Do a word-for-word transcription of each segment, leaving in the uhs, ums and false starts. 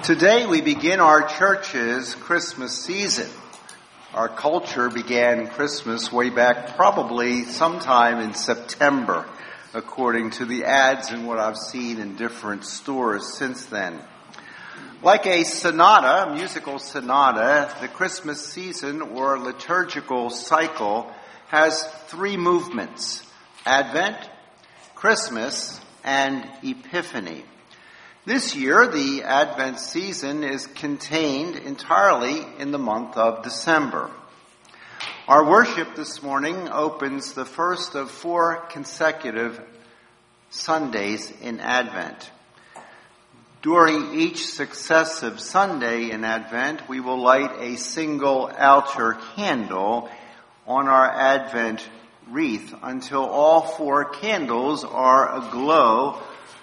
Today we begin our church's Christmas season. Our culture began Christmas way back probably sometime in September, according to the ads and what I've seen in different stores since then. Like a sonata, a musical sonata, the Christmas season or liturgical cycle has three movements: Advent, Christmas, and Epiphany. This year, the Advent season is contained entirely in the month of December. Our worship this morning opens the first of four consecutive Sundays in Advent. During each successive Sunday in Advent, we will light a single altar candle on our Advent wreath until all four candles are aglow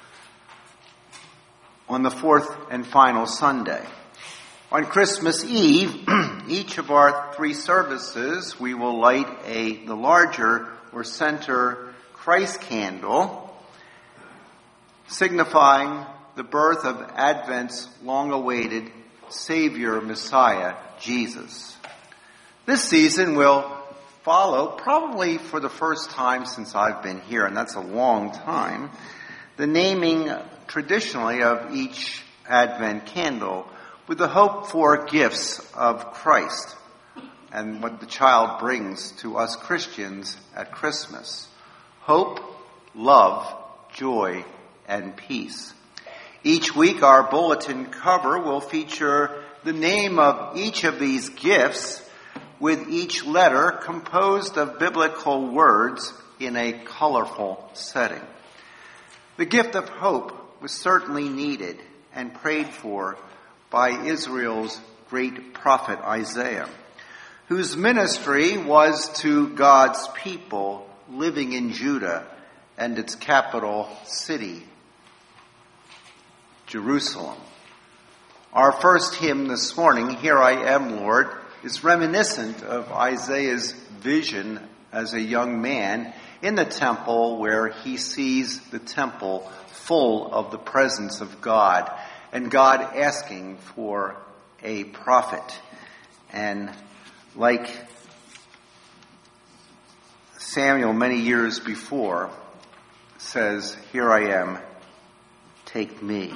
on the fourth and final Sunday. On Christmas Eve, each of our three services, we will light a the larger or center Christ candle, signifying the birth of Advent's long-awaited Savior Messiah, Jesus. This season will follow, probably for the first time since I've been here, and that's a long time, the naming traditionally of each Advent candle with the hope for gifts of Christ and what the child brings to us Christians at Christmas: hope, love, joy, and peace. Each week our bulletin cover will feature the name of each of these gifts with each letter composed of biblical words in a colorful setting. The gift of hope was certainly needed and prayed for by Israel's great prophet Isaiah, whose ministry was to God's people living in Judah and its capital city, Jerusalem. Our first hymn this morning, "Here I Am, Lord," is reminiscent of Isaiah's vision as a young man in the temple, where he sees the temple full of the presence of God and God asking for a prophet. And like Samuel many years before, says, "Here I am, take me."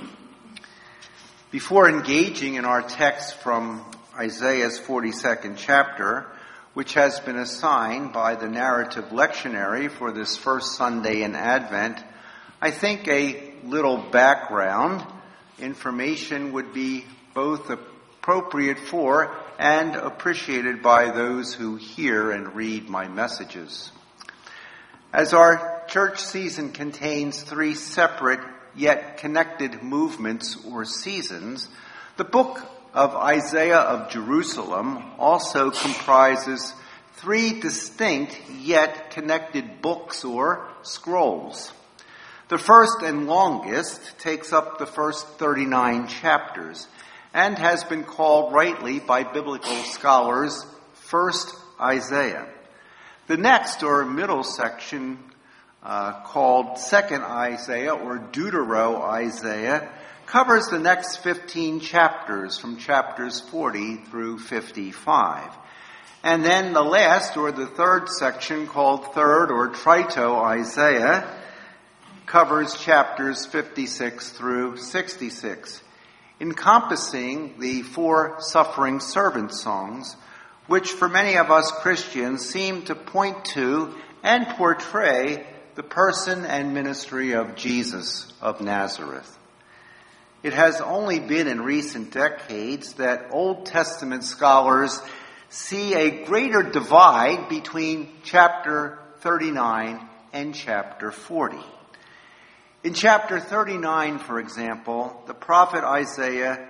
Before engaging in our text from Isaiah's forty-second chapter, which has been assigned by the narrative lectionary for this first Sunday in Advent, I think a little background information would be both appropriate for and appreciated by those who hear and read my messages. As our church season contains three separate yet connected movements or seasons, the book of Isaiah of Jerusalem also comprises three distinct yet connected books or scrolls. The first and longest takes up the first thirty-nine chapters and has been called rightly by biblical scholars First Isaiah. The next or middle section, uh, called Second Isaiah or Deutero-Isaiah, covers the next fifteen chapters from chapters forty through fifty-five. And then the last or the third section, called Third or Trito-Isaiah, covers chapters fifty-six through sixty-six, encompassing the four suffering servant songs, which for many of us Christians seem to point to and portray the person and ministry of Jesus of Nazareth. It has only been in recent decades that Old Testament scholars see a greater divide between chapter thirty-nine and chapter forty. In chapter thirty-nine, for example, the prophet Isaiah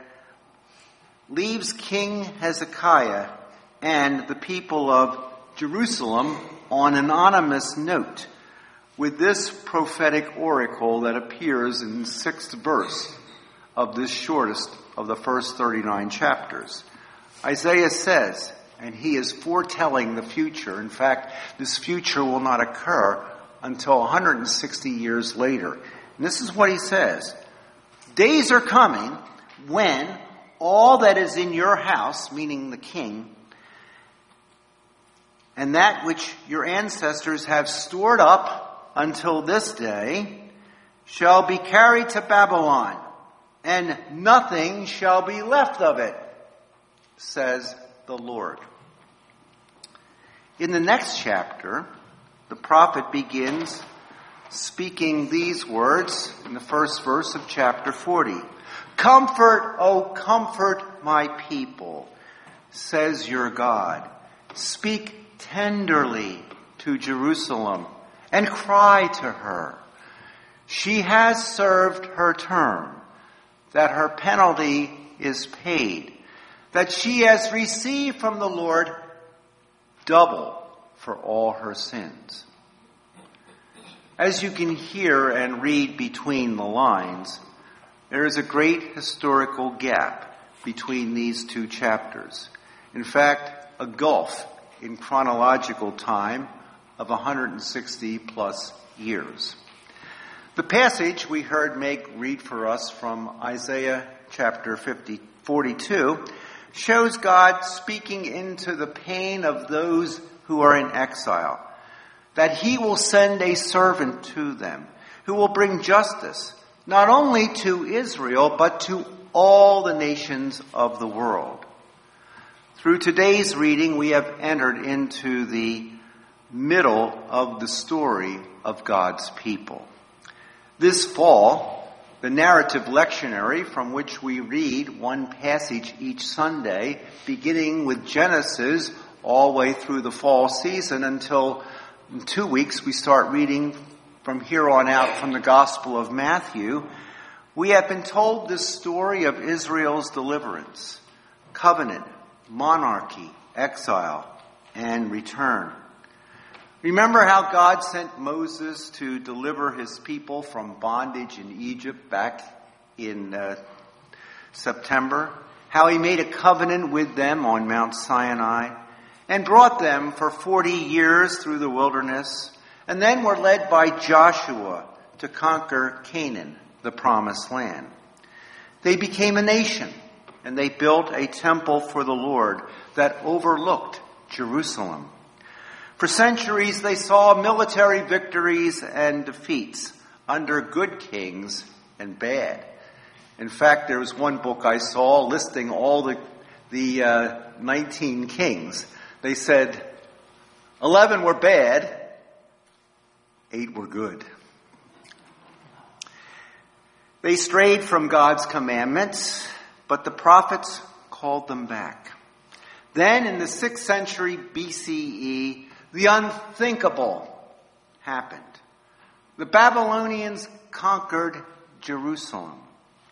leaves King Hezekiah and the people of Jerusalem on an anonymous note with this prophetic oracle that appears in the sixth verse of this shortest of the first thirty-nine chapters. Isaiah says, and he is foretelling the future. In fact, this future will not occur until one hundred sixty years later. And this is what he says: "Days are coming when all that is in your house, meaning the king, and that which your ancestors have stored up until this day shall be carried to Babylon, and nothing shall be left of it, says the Lord. In the next chapter, the prophet begins speaking these words in the first verse of chapter forty. Comfort, O comfort my people, says your God. Speak tenderly to Jerusalem and cry to her. She has served her term, that her penalty is paid, that she has received from the Lord double for all her sins. As you can hear and read between the lines, there is a great historical gap between these two chapters. In fact, a gulf in chronological time of one hundred sixty plus years. The passage we heard Meg read for us from Isaiah chapter fifty, forty-two shows God speaking into the pain of those who are in exile, that he will send a servant to them who will bring justice not only to Israel but to all the nations of the world. Through today's reading, we have entered into the middle of the story of God's people. This fall, the narrative lectionary from which we read one passage each Sunday, beginning with Genesis all the way through the fall season until in two weeks we start reading from here on out from the Gospel of Matthew, we have been told this story of Israel's deliverance, covenant, monarchy, exile, and return. Remember how God sent Moses to deliver his people from bondage in Egypt back in uh, September? How he made a covenant with them on Mount Sinai and brought them for forty years through the wilderness, and then were led by Joshua to conquer Canaan, the promised land. They became a nation, and they built a temple for the Lord that overlooked Jerusalem. For centuries, they saw military victories and defeats under good kings and bad. In fact, there was one book I saw listing all the, the uh, nineteen kings. They said eleven were bad, eight were good. They strayed from God's commandments, but the prophets called them back. Then in the sixth century B C E, the unthinkable happened. The Babylonians conquered Jerusalem.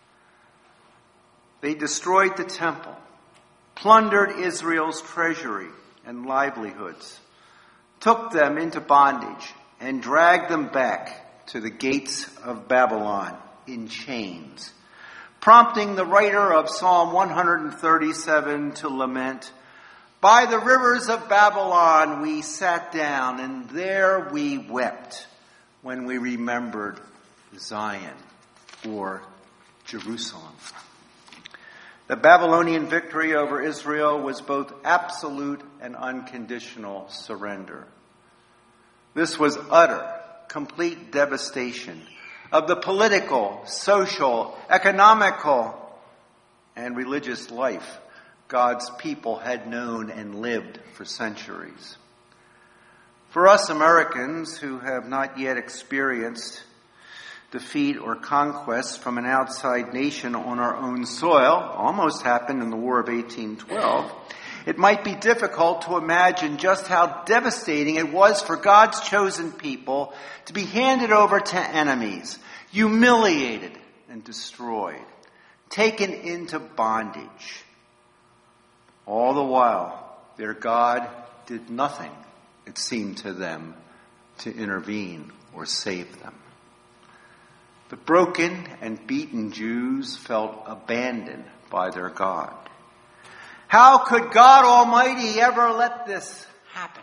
They destroyed the temple, plundered Israel's treasury and livelihoods, took them into bondage, and dragged them back to the gates of Babylon in chains, prompting the writer of Psalm one thirty-seven to lament, "By the rivers of Babylon we sat down, and there we wept when we remembered Zion," or Jerusalem. The Babylonian victory over Israel was both absolute and unconditional surrender. This was utter, complete devastation of the political, social, economical, and religious life God's people had known and lived for centuries. For us Americans who have not yet experienced defeat or conquest from an outside nation on our own soil, almost happened in the War of eighteen twelve, it might be difficult to imagine just how devastating it was for God's chosen people to be handed over to enemies, humiliated and destroyed, taken into bondage. All the while, their God did nothing, it seemed to them, to intervene or save them. The broken and beaten Jews felt abandoned by their God. How could God Almighty ever let this happen?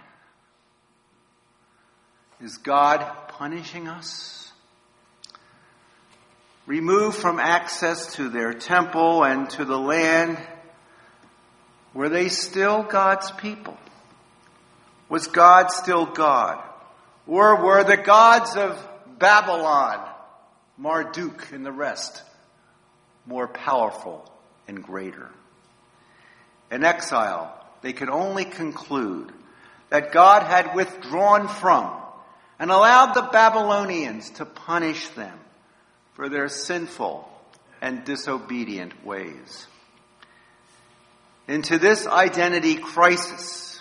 Is God punishing us? removed from access to their temple and to the land, were they still God's people? Was God still God? Or were the gods of Babylon, Marduk and the rest, more powerful and greater? In exile, they could only conclude that God had withdrawn from and allowed the Babylonians to punish them for their sinful and disobedient ways. Into this identity crisis,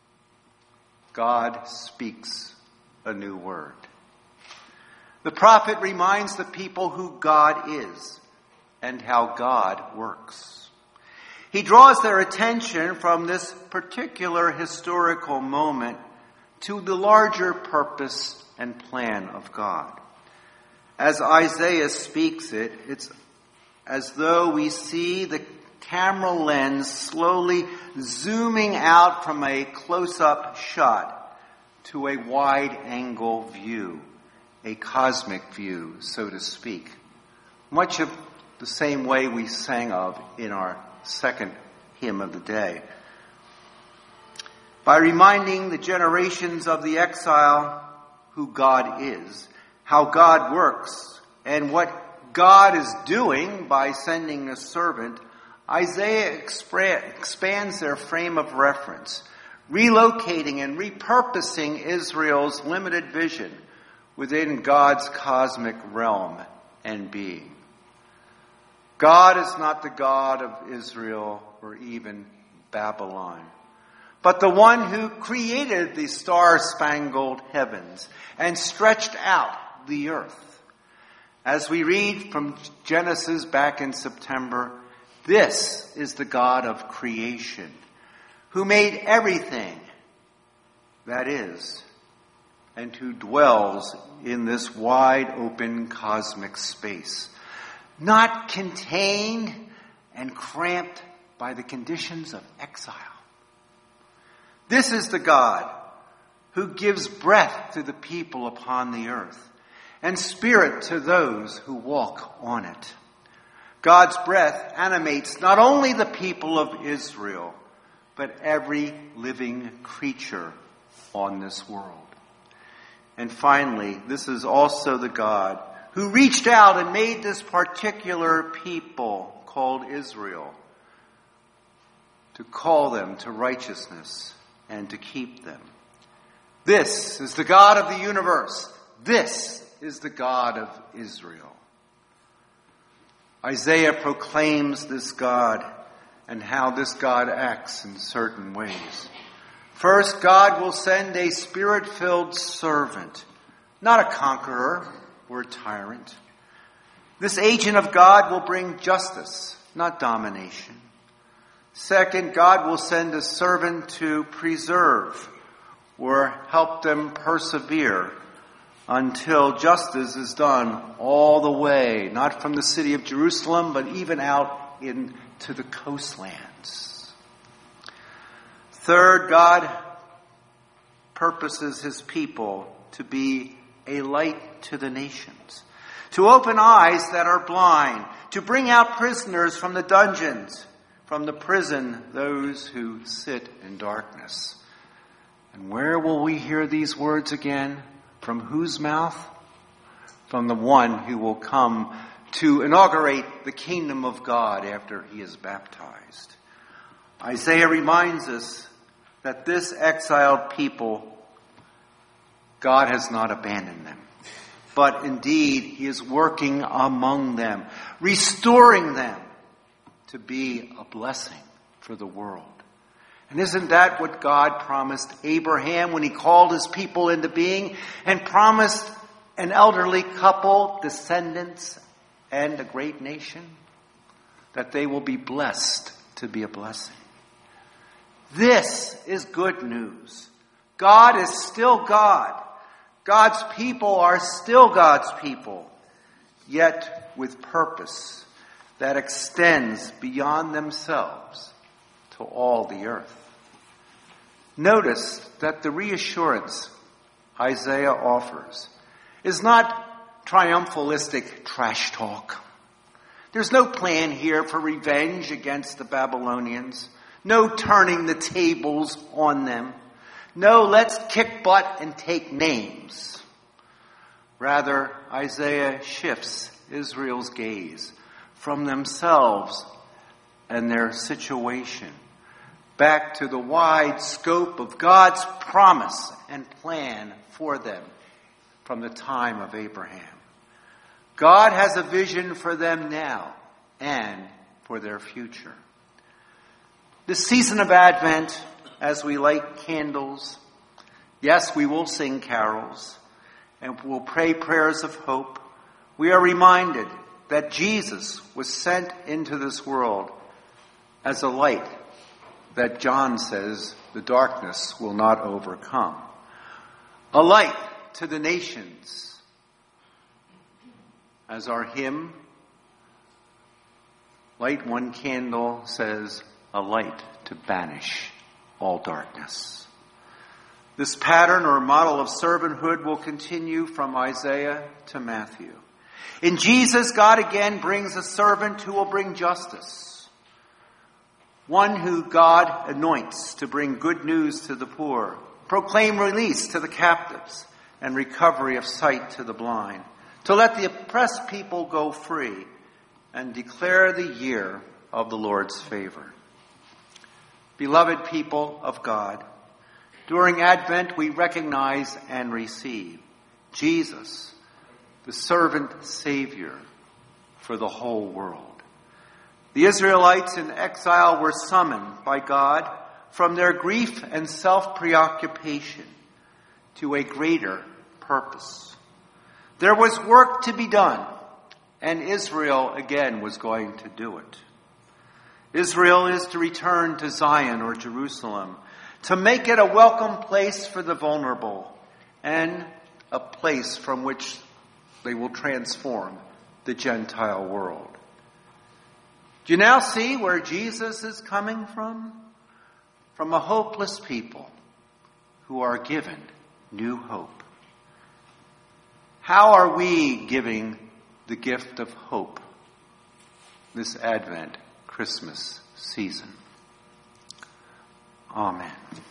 God speaks a new word. The prophet reminds the people who God is and how God works. He draws their attention from this particular historical moment to the larger purpose and plan of God. As Isaiah speaks it, it's as though we see the camera lens slowly zooming out from a close-up shot to a wide-angle view, a cosmic view, so to speak. Much of the same way we sang of in our second hymn of the day. By reminding the generations of the exile who God is, how God works, and what God is doing by sending a servant, Isaiah expra- expands their frame of reference, relocating and repurposing Israel's limited vision within God's cosmic realm and being. God is not the God of Israel or even Babylon, but the one who created the star-spangled heavens and stretched out the earth. As we read from Genesis back in September, this is the God of creation who made everything that is and who dwells in this wide open cosmic space, not contained and cramped by the conditions of exile. This is the God who gives breath to the people upon the earth and spirit to those who walk on it. God's breath animates not only the people of Israel, but every living creature on this world. And finally, this is also the God who reached out and made this particular people called Israel, to call them to righteousness and to keep them. This is the God of the universe. This is the God of Israel. Isaiah proclaims this God and how this God acts in certain ways. First, God will send a spirit-filled servant, not a conqueror or a tyrant. This agent of God will bring justice, not domination. Second, God will send a servant to preserve or help them persevere until justice is done all the way, not from the city of Jerusalem, but even out into the coastlands. Third, God purposes his people to be a light to the nations, to open eyes that are blind, to bring out prisoners from the dungeons, from the prison those who sit in darkness. And where will we hear these words again? From whose mouth? From the one who will come to inaugurate the kingdom of God after he is baptized. Isaiah reminds us that this exiled people, God has not abandoned them, but indeed he is working among them, restoring them to be a blessing for the world. And isn't that what God promised Abraham when he called his people into being and promised an elderly couple, descendants, and a great nation? That they will be blessed to be a blessing. This is good news. God is still God. God's people are still God's people, yet with purpose that extends beyond themselves to all the earth. Notice that the reassurance Isaiah offers is not triumphalistic trash talk. There's no plan here for revenge against the Babylonians. No turning the tables on them. No, let's kick butt and take names. Rather, Isaiah shifts Israel's gaze from themselves and their situation back to the wide scope of God's promise and plan for them from the time of Abraham. God has a vision for them now and for their future. This season of Advent, as we light candles, yes, we will sing carols and we'll pray prayers of hope. We are reminded that Jesus was sent into this world as a light that John says the darkness will not overcome. A light to the nations. As our hymn, Light One Candle, says, a light to banish all darkness. This pattern or model of servanthood will continue from Isaiah to Matthew. In Jesus, God again brings a servant who will bring justice. One who God anoints to bring good news to the poor, proclaim release to the captives, and recovery of sight to the blind, to let the oppressed people go free and declare the year of the Lord's favor. Beloved people of God, during Advent we recognize and receive Jesus, the servant Savior for the whole world. The Israelites in exile were summoned by God from their grief and self-preoccupation to a greater purpose. There was work to be done, and Israel again was going to do it. Israel is to return to Zion or Jerusalem, to make it a welcome place for the vulnerable, and a place from which they will transform the Gentile world. Do you now see where Jesus is coming from? From a hopeless people who are given new hope. How are we giving the gift of hope this Advent Christmas season? Amen.